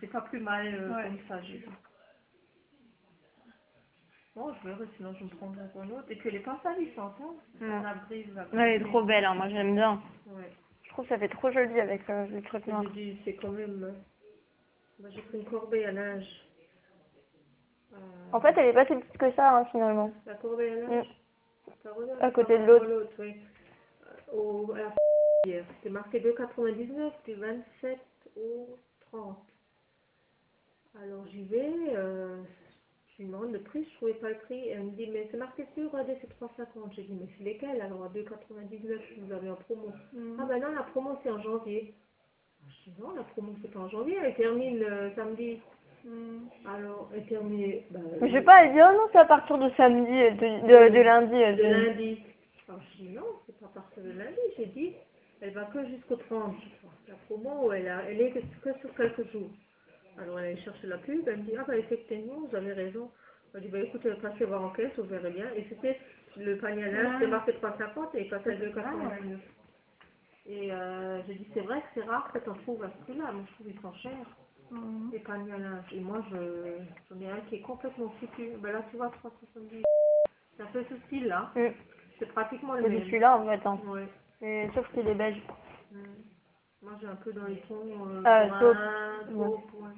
c'est pas plus mal Ouais. comme ça, j'ai dit. Bon, je verrai, sinon je me prendrai un autre. Et puis elle est pas salissante, hein. C'est un abri, vous Ouais, elle est avez trop belle, hein. Moi j'aime bien. Ouais. Je trouve que ça fait trop joli avec le truc noir. J'ai dit, c'est quand même... Moi, j'ai pris une corbeille à linge. En fait, elle est pas si petite que ça, hein, finalement. La corbeille à linge T'as regardé À côté de par rapport l'autre. à oui. À la hier. C'était marqué 2,99 du 27 au 30. Alors j'y vais, je lui demande le prix, je trouvais pas le prix. Elle me dit, mais c'est marqué sur, regardez, c'est 3,50. J'ai dit, mais c'est lesquels? Alors à 2,99, vous avez en promo. Ah ben non, la promo c'est en janvier. Je dis, non, la promo c'est pas en janvier, elle termine samedi. Alors, elle termine, Mais je sais pas, elle dit, oh non, c'est à partir de samedi, de lundi. Elle de dit. lundi. Alors je dis, non, c'est pas à partir de lundi. J'ai dit, elle va que jusqu'au 30, je crois. La promo, elle est que sur quelques jours. Alors elle a cherché la pub, elle me dit, ah bah effectivement, vous avez raison. Elle dit, bah écoutez, passez voir en caisse, vous verrez bien. Et c'était le panier à linge, c'était marqué 3,50 et il passait 2,99. Et j'ai dit, c'est vrai que c'est rare que tu en trouves à ce prix-là. Moi, je trouve qu'ils sont chers, les paniers à linge. Et moi, j'en ai un qui est complètement foutu. Ben là, tu vois, 3,70. C'est un peu ce style-là. C'est pratiquement le C'est même. celui-là, en fait, hein. Ouais. Et, sauf qu'il est beige. Moi, j'ai un peu dans les tons Taupe. brun, taupe, ouais.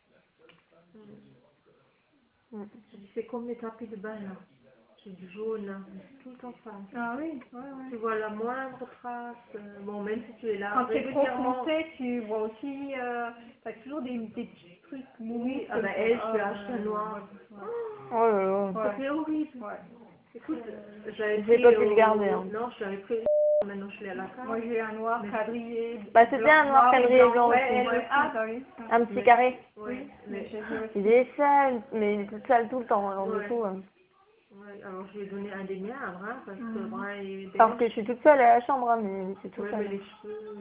Je dis, c'est comme les tapis de bain, là. J'ai du jaune, là. C'est tout le temps ça. Ah oui, ouais. Tu vois la moindre trace. Bon, même si tu es là Quand c'est trop régulièrement. foncé, tu vois aussi, t'as toujours des petits trucs Oui, ah bah elle, je lui ai acheté un noir. Oh là là. Ça fait horrible. Ouais. Écoute, j'avais J'ai pris pas pu le garder, hein. Non, je l'avais pris maintenant je l'ai à la carte. Moi j'ai un noir Mais- quadrillé. Bah c'était un noir quadrillé blanc Ouais, aussi. elle aussi. Ah t'as vu. Un petit carré. Oui, mais... Il est sale, mais il est tout sale tout le temps, alors du Ouais. coup. Ouais, alors je lui ai donné un des miens à Brun, parce que Brun est beige. Parce que je suis toute seule à la chambre, hein, mais c'est tout Ouais, seul. mais les cheveux...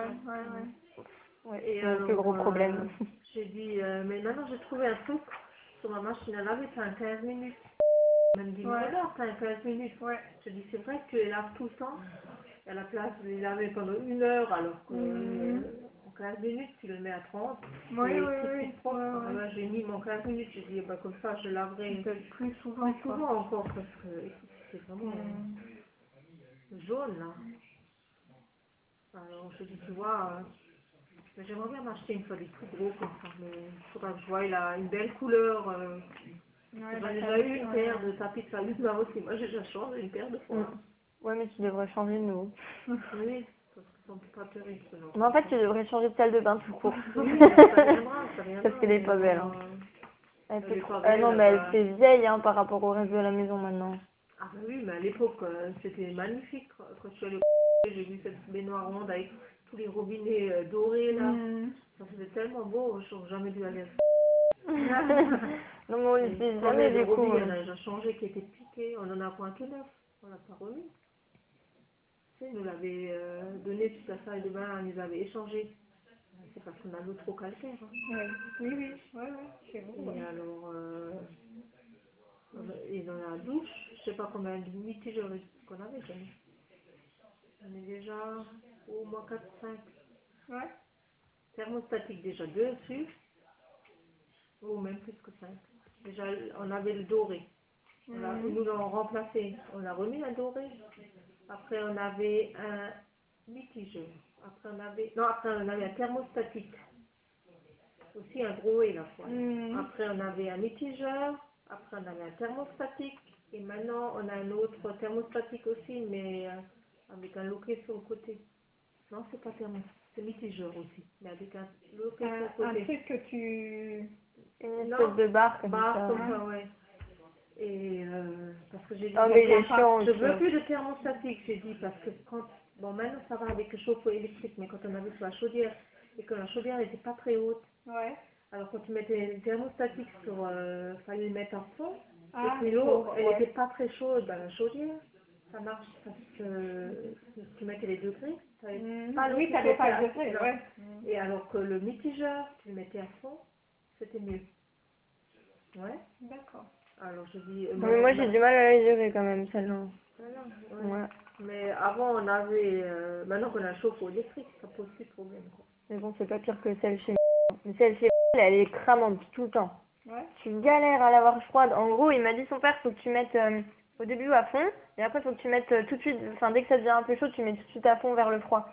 Ouais, Et c'est le plus gros problème. j'ai dit, mais maintenant j'ai trouvé un truc sur ma machine à laver, c'est un 15 minutes. Elle me dit, mais regarde, c'est un 15 minutes. Je dis, c'est vrai que tu les laves tout le temps. Et à la place de les laver pendant 1 heure, alors que en 15 minutes, tu le mets à 30. Oui. C'est propre. Alors, j'ai mis mon 15 minutes, j'ai dit, bah, comme ça, je laverai Plus souvent. plus souvent encore, parce que écoute, c'est vraiment jaune, là. Alors, je dis, tu vois, mais j'aimerais bien m'acheter une fois des plus gros comme ça, mais il faudra que je voie, il a une belle couleur. J'en ai déjà eu une paire de tapis de salut de aussi. Moi, j'ai déjà changé une paire de fois. Ouais, mais tu devrais changer de nouveau. Oui, parce qu'ils sont pas terribles, ceux-là. Mais en fait, tu devrais changer de salle de bain tout court. Oui, ça viendra, ça viendra. Parce qu'elle est pas mais belle. bon, Hein. Elle elle fait est trop... pas Ah belle, non, mais elle bah. fait vieille hein, par rapport au reste de la maison maintenant. Ah bah oui, mais à l'époque, c'était magnifique. Quand je suis allée j'ai vu cette baignoire ronde avec tous les robinets dorés, là. Ça faisait tellement beau, je n'aurais jamais dû aller. Non, mais on Et l'utilise comme jamais le du coup. robinet, il y en a déjà changé, qui était piqué, on en a point que neuf. On l'a pas remis. Tu sais, ils nous l'avaient donné toute la salle de bain, ils nous avaient échangé. C'est parce qu'on a l'eau trop calcaire. Hein. Oui, c'est bon. Et alors, et dans la douche, je sais pas combien de mitigeurs qu'on avait connu. On est déjà au moins 4-5. Ouais. Thermostatique déjà 2 dessus, ou même plus que 5. Déjà, on avait le doré. Ils nous l'ont remplacé. On a remis un doré. Après, on avait un mitigeur. Après, on avait un thermostatique. Aussi un gros et la fois. Après, on avait un mitigeur. Après, on avait un thermostatique. Et maintenant, on a un autre thermostatique aussi, mais avec un loquet sur le côté. Non, c'est pas thermostatique. C'est mitigeur aussi, mais avec un loquet sur le côté. Un truc que tu... Une espèce de barre comme ça. Comme ça, ouais. Et parce que j'ai dit, Oh, mais il est chiant je aussi. veux plus de thermostatique, j'ai dit, parce que quand, bon maintenant ça va avec le chauffe-eau électrique, mais quand on avait sur la chaudière, et que la chaudière n'était pas très haute, alors quand tu mettais le thermostatique sur, fallait le mettre à fond, et puis l'eau, elle n'était pas très chaude dans la chaudière, ça marche parce que tu mettais les degrés, t'avais pas l'eau qui t'avais chauffait pas le degré, non. Et alors que le mitigeur, tu le mettais à fond, c'était mieux. Ouais. D'accord. Alors je dis. Mais moi j'ai du mal à la gérer quand même celle-là. Ouais. Mais avant on avait. Maintenant qu'on a un chauffe-eau électrique, ça pose plus de problème. Quoi. Mais bon, c'est pas pire que celle chez moi. Mais celle chez elle est cramante tout le temps. Ouais. Tu galères à l'avoir froide. En gros, il m'a dit son père, faut que tu mettes au début à fond, et après, faut que tu mettes tout de suite, enfin, dès que ça devient un peu chaud, tu mets tout de suite à fond vers le froid.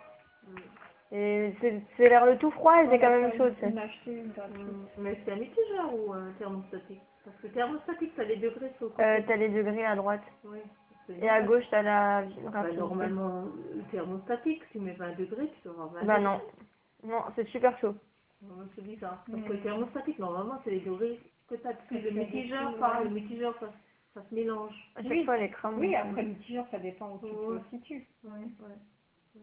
Et c'est vers le tout froid, et c'est quand même chaud, tu sais. Mais c'est un mitigeur ou un thermostatique? Parce que thermostatique, t'as les degrés sur le côté. T'as les degrés à droite. Oui. Et à gauche, t'as la Bah, rapidité. normalement, le thermostatique, tu mets 20 degrés, tu auras 20 Bah degrés. non. Non, c'est super chaud. C'est bizarre. Parce que le thermostatique, normalement, c'est les degrés que tu as dessus. Le mitigeur, pas. Le mitigeur, ça se mélange. À chaque fois, les crames. Oui, après le mitigeur, ça dépend où tu te situes. Ouais.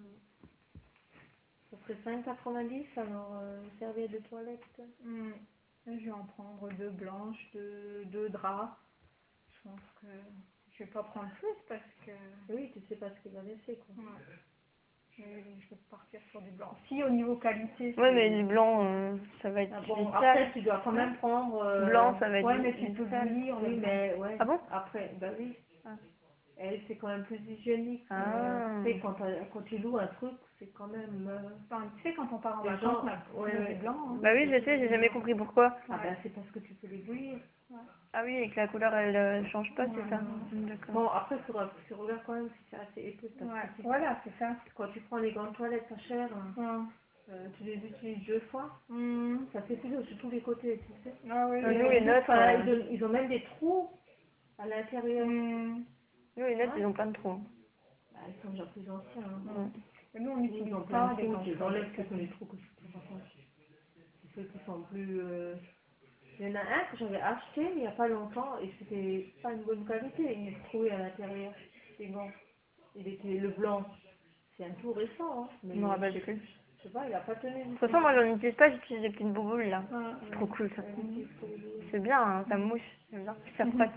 Ça serait 5,90 alors serviette de toilette. Je vais en prendre 2 blanches, 2 draps. Je pense que je vais pas prendre plus parce que Oui, tu sais pas ce qu'il va laisser, quoi. je vais partir sur du blanc. Si au niveau qualité, Ouais, mais du blanc, ça va être Bon, vite après, sale. tu dois quand même prendre... Blanc, ça va être ouais, mais vite tu peux sale. bouillir. Oui, mais ouais. Ah bon? Après, bah oui. Ah. Et c'est quand même plus hygiénique. Ah. Tu sais, quand tu loues un truc, c'est quand même... Enfin, tu sais, quand on part en Les vacances, gens- on a ouais. du blanc. Hein. Bah oui, je sais, j'ai jamais compris pourquoi. Ah ben, c'est parce que tu peux les bouillir. Ah oui, et que la couleur, elle change pas, c'est ça? D'accord. Bon, après, tu regardes quand même si c'est assez épais. Parce que si- Voilà, c'est ça. quand tu prends les gants de toilette pas chers, tu les utilises 2 fois, ça s'épuise sur tous les côtés, tu sais. Ah oui, Nous, les nôtres, Ils ont même des trous à l'intérieur. nous, les nôtres, ils ont plein de trous. Bah, ils sont déjà plus anciens. Hein. Et nous, on Ils n'utilise ont plein pas de des trous, gants tu de les enlèves toilette. que les trous que tu peux pas faire. C'est ceux qui sont plus... Il y en a un que j'avais acheté il n'y a pas longtemps et c'était pas une bonne qualité. Il est trouvé à l'intérieur. C'est bon. Il était le blanc. C'est un tout récent, hein. Mais Je me rappelle plus. je sais pas, il a pas tenu. De toute façon, moi, j'en utilise pas, j'utilise des petites bouboules, là. C'est trop cool, ça. C'est bien, hein, ça mouche. J'aime bien. Ça frotte.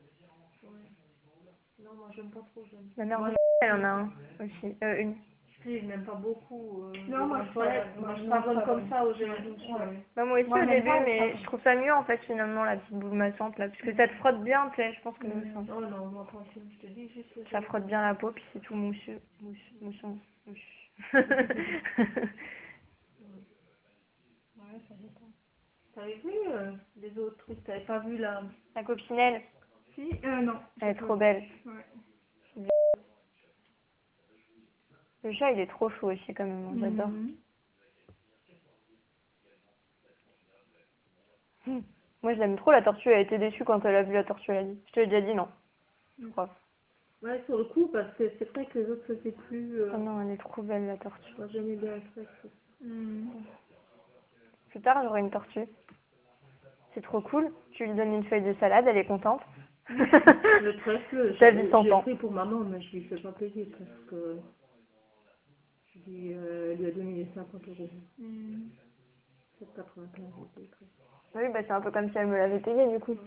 Non, moi j'aime pas trop. Ma mère, elle en a un aussi. Une. Je n'aime pas beaucoup. Non, moi, je savonne comme ça au gel douche. Bah, moi aussi Moi, au j'aime début, pas, mais ça. je trouve ça mieux, en fait, finalement, la petite boule massante, là. Parce que ça te frotte bien, tu sais, je pense que Oh non, moi tranquille, je te dis juste. ça frotte bien la peau, puis c'est tout mousseux. Moussant. Ouais, ça dépend. T'avais vu les autres trucs? T'avais pas vu là? La coccinelle, Si, non. elle est trop belle. Ouais. Le chat, il est trop chaud aussi, quand même, hein, j'adore. Moi, je l'aime trop, la tortue. Elle a été déçue quand elle a vu la tortue, elle a dit. Je te l'ai déjà dit, non. Je crois. Ouais, sur le coup, parce que c'est vrai que les autres c'était plus. Oh non, elle est trop belle, la tortue. Moi j'aimais bien le truc. Plus tard, j'aurai une tortue. C'est trop cool. Tu lui donnes une feuille de salade, elle est contente. Le trèfle, Ta vie sans j'ai temps. pris pour maman, mais je lui fais pas plaisir parce que je lui a donné les 50 euros. 7,95 j'ai pris. Oui, bah c'est un peu comme si elle me l'avait payé, du coup.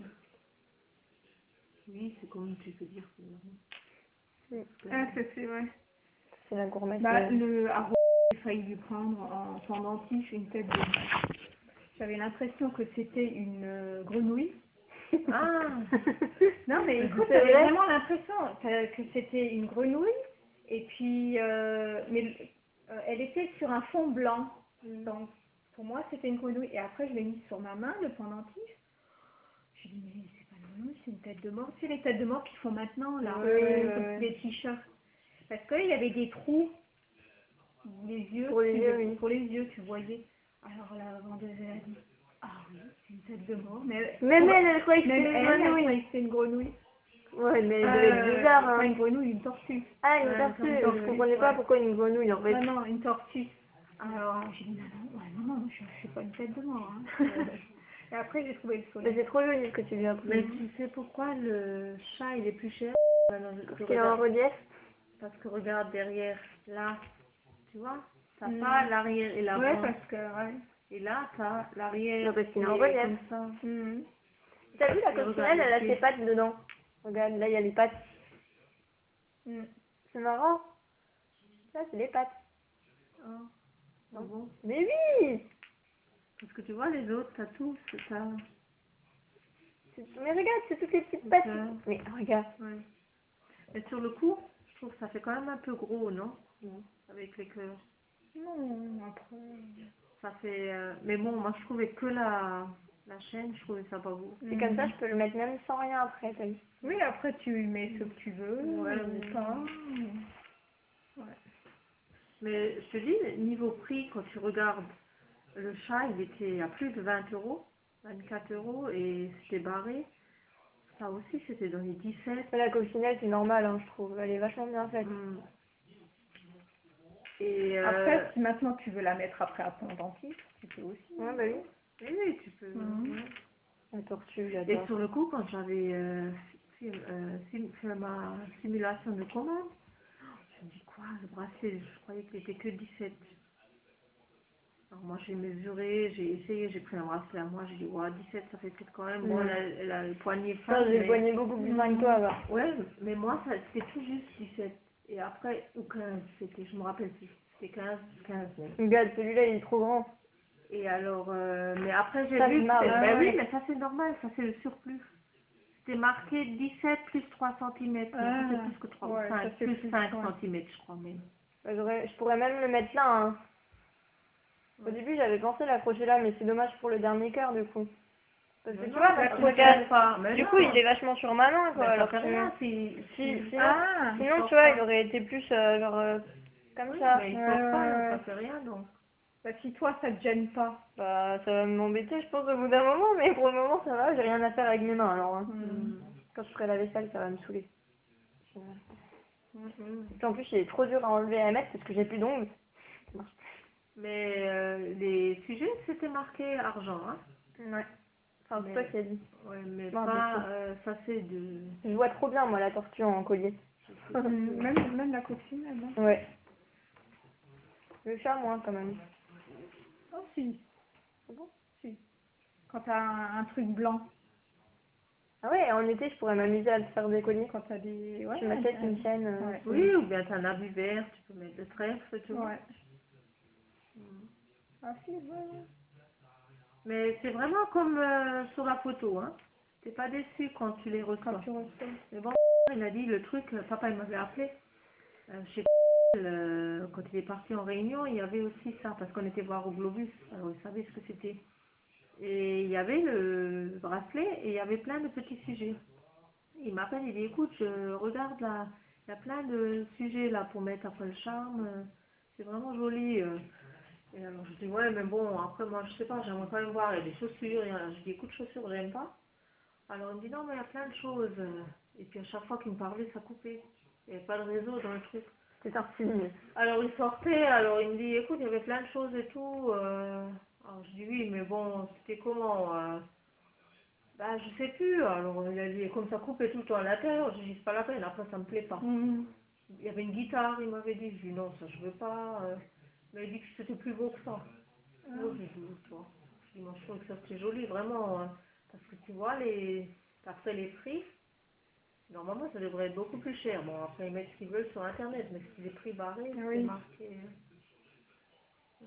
Oui, c'est comme tu peux dire. Ah, c'est vrai. C'est la gourmette. Bah, j'ai failli lui prendre en pendentif une tête de mort. J'avais l'impression que c'était une grenouille. Ah Non, mais écoute, C'est j'avais vrai vraiment l'impression que c'était une grenouille. Et puis, elle était sur un fond blanc. Donc, pour moi, c'était une grenouille. Et après, je l'ai mise sur ma main, le pendentif. Je me dit, mais c'est pas une grenouille, c'est une tête de mort. C'est les têtes de mort qu'ils font maintenant, là, les t-shirts. Parce qu'il y avait des trous, les yeux, Pour les yeux, oui. pour les yeux, tu voyais. Alors la vendeuse, elle a dit, ah oui, c'est une tête de mort. Mais Même elle croyait que c'était même une elle grenouille. croyait que c'était une grenouille. Ouais, mais elle devait être bizarre, Pas hein. une grenouille, une tortue. Ah, une tortue. Je comprenais pas pourquoi une grenouille, en fait. Non, non, une tortue. Alors j'ai dit, non, je suis pas une tête de mort. Hein. Et après, j'ai trouvé le Mais soleil. c'est trop joli ce que tu lui as Mais pris. tu sais pourquoi le chat il est plus cher? Parce qu'il est en relief. Parce que regarde derrière, là, tu vois, t'as pas l'arrière et l'avant. Ouais, parce que, ouais. Et là, t'as l'arrière. Non, parce qu'il est en qui relief. comme ça. T'as vu la Et coccinelle, regarde elle a les ses pieds. pattes dedans. Regarde, là il y a les pattes. C'est marrant. Ça, c'est les pattes. Ah bon? Mais oui. Parce que tu vois, les autres, t'as tout. Mais regarde, c'est toutes les petites pattes. Mais regarde. Ouais. Et sur le coup, je trouve que ça fait quand même un peu gros, non? Avec les cœurs. Non, après. Ça fait... mais bon, moi je trouvais que la chaîne, je trouvais ça pas beau. Et comme ça, je peux le mettre même sans rien après, t'as vu. Oui, après tu mets ce que tu veux, Ouais, ou pas. Ouais. Mais je te dis, niveau prix, quand tu regardes, le chat, il était à plus de 20 euros, 24 euros, et c'était barré. Ça aussi, c'était dans les 17. La coccinelle, c'est normal, hein, je trouve. Elle est vachement bien faite. Et Après, si maintenant tu veux la mettre après à ton dentiste, tu peux aussi. Ouais, bah oui. oui, tu peux. Ouais. La tortue, Et j'adore. sur le coup, quand j'avais fait ma simulation de commande, je me dis quoi, le bracelet, je croyais qu'il était que 17. Alors moi j'ai mesuré, j'ai essayé, j'ai pris un bracelet à moi, j'ai dit ouais, 17 ça fait peut-être quand même. Bon, elle a le poignet fin. J'ai le poignet beaucoup plus fin que toi, va. Ouais, mais moi c'était tout juste 17. Et après, ou 15, c'était, je me rappelle plus. C'était 15 même. Regarde, celui-là, il est trop grand. Et alors, mais après j'ai Ça, vu c'est que marrant. ben Ouais. oui, mais ça c'est normal, ça c'est le surplus. C'était marqué 17 plus 3 cm. Ça c'est plus que 3 ou ouais, 5, ça, c'est plus plus, 5 ouais. cm je crois même. Bah, je pourrais même le mettre là, hein. Au début, j'avais pensé l'accrocher là, mais c'est dommage pour le dernier cœur, du coup. Parce que Mais tu non, vois, là, quand tu je ne regarde, pas. Mais du non. coup, il est vachement sur ma main, quoi. Ben, ça Alors fait que rien sinon, tu vois, il aurait été plus genre comme oui, ça. mais il sort pas, donc ça fait rien donc. Bah, si toi ça te gêne pas. Bah, ça va m'embêter, je pense, au bout d'un moment, mais pour le moment, ça va. J'ai rien à faire avec mes mains, alors. Hein. Quand je ferai la vaisselle, ça va me saouler. En plus, il est trop dur à enlever et à mettre parce que j'ai plus d'ongles. Mais les sujets, c'était marqué argent, hein. Ouais. Enfin, c'est toi qui as dit. Ouais, mais Non, pas, ça c'est de... Je vois trop bien, moi, la tortue en collier. Même la coccinelle, hein. Ouais. Le chat, moins, quand même. Oh si, C'est bon. si. Quand t'as un truc blanc, Ah ouais, en été, je pourrais m'amuser à te faire des colliers. quand t'as des... Ouais, Tu m'achètes une chaîne. ouais. Oui, ou bien t'as un habit vert, tu peux mettre le trèfle, tu vois. Ouais. Ah si, ouais. Mais c'est vraiment comme sur la photo, hein. T'es pas déçu quand tu les reçois. Quand tu reçois. Mais bon, il a dit le truc, papa il m'avait appelé, chez quand il est parti en réunion, il y avait aussi ça, parce qu'on était voir au Globus, alors il savait ce que c'était. Et il y avait le bracelet et il y avait plein de petits sujets. Il m'appelle, il dit écoute, je regarde là, il y a plein de sujets là pour mettre après le charme, c'est vraiment joli. Et alors je dis ouais mais bon après moi je sais pas, j'aimerais quand même voir, il y a des chaussures, je dis écoute chaussures j'aime pas. Alors il me dit non mais il y a plein de choses. Et puis à chaque fois qu'il me parlait ça coupait. Il n'y avait pas de réseau dans le truc. C'est un signe. Alors il sortait, alors il me dit écoute il y avait plein de choses et tout. Alors je dis oui mais bon c'était comment bah je sais plus. Alors il a dit comme ça coupait tout le temps à l'intérieur, je dis c'est pas la peine, après ça me plaît pas. Il y avait une guitare, il m'avait dit, je dis non ça je veux pas. Mais il dit que c'était plus beau que ça. Moi j'ai dit toi. Je dis moi je trouve que ça c'était joli vraiment. Parce que tu vois après les prix. Normalement, ça devrait être beaucoup plus cher. Bon, après, ils mettent ce qu'ils veulent sur Internet, mais c'est des prix barrés, c'est marqué. Ouais.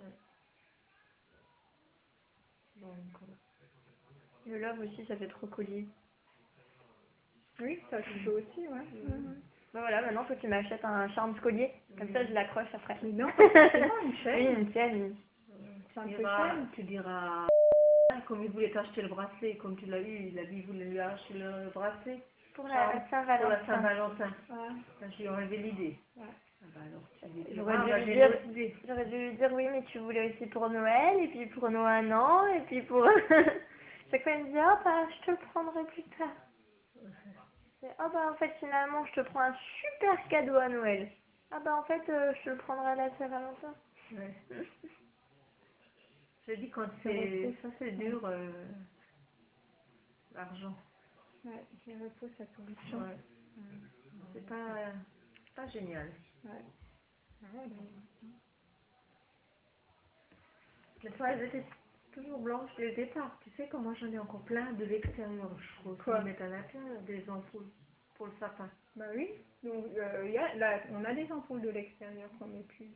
Donc, Le love aussi, ça fait trop collier. Oui, ça tu peux aussi, ouais. Bah voilà, maintenant, faut que tu m'achètes un charme collier. Comme ça, je l'accroche après. Mais non, c'est pas une chaîne. Oui, une chaîne. tu diras, comme il voulait t'acheter le bracelet, comme tu l'as eu, il a dit qu'il voulait lui acheter le bracelet. Pour la Saint-Valentin. Pour la Saint-Valentin. Ouais. J'ai enlevé l'idée. Ouais. Ah bah alors, J'aurais dû lui dire oui, mais tu voulais aussi pour Noël, et puis pour Noël, non, et puis pour... Chaque fois, il me dit, oh bah, je te le prendrai plus tard. C'est, oh bah, en fait, finalement, je te prends un super cadeau à Noël. Ah bah, en fait, je te le prendrai à la Saint-Valentin. Ouais. J'ai dit quand c'est dur, l'argent. Ouais, les repos, ça solution. Ouais. C'est pas génial. Ouais. Mais toi, elles étaient toujours blanches dès le départ. Tu sais comment j'en ai encore plein de l'extérieur. Je trouve qu'ils mettent à l'intérieur des ampoules pour le sapin. Bah oui. Donc, on a des ampoules de l'extérieur qu'on met plus.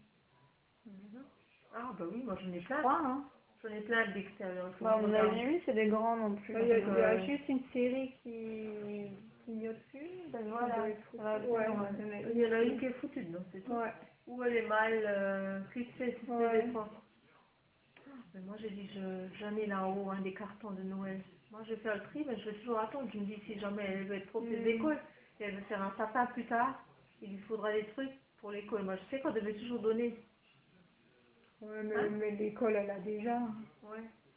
Ah bah oui, moi j'en ai plein. Hein. J'en ai plein d'extérieur. Bah, on a vu, c'est des grands non plus. Il y a juste une série qui clignote plus. Voilà. Il y en a une qui est foutue dedans, c'est tout. Ouais. Ou elle est mal clipsée, c'est des fois. Mais moi, j'ai dit, j'en ai là-haut des cartons de Noël. Moi, je vais faire le tri, mais je vais toujours attendre. Je me dis, si jamais elle veut être trop des écoles, et elle veut faire un sapin plus tard, il lui faudra des trucs pour l'école. Moi, je sais qu'on devait toujours donner. Ouais, Hein? mais l'école, elle a déjà. Ouais.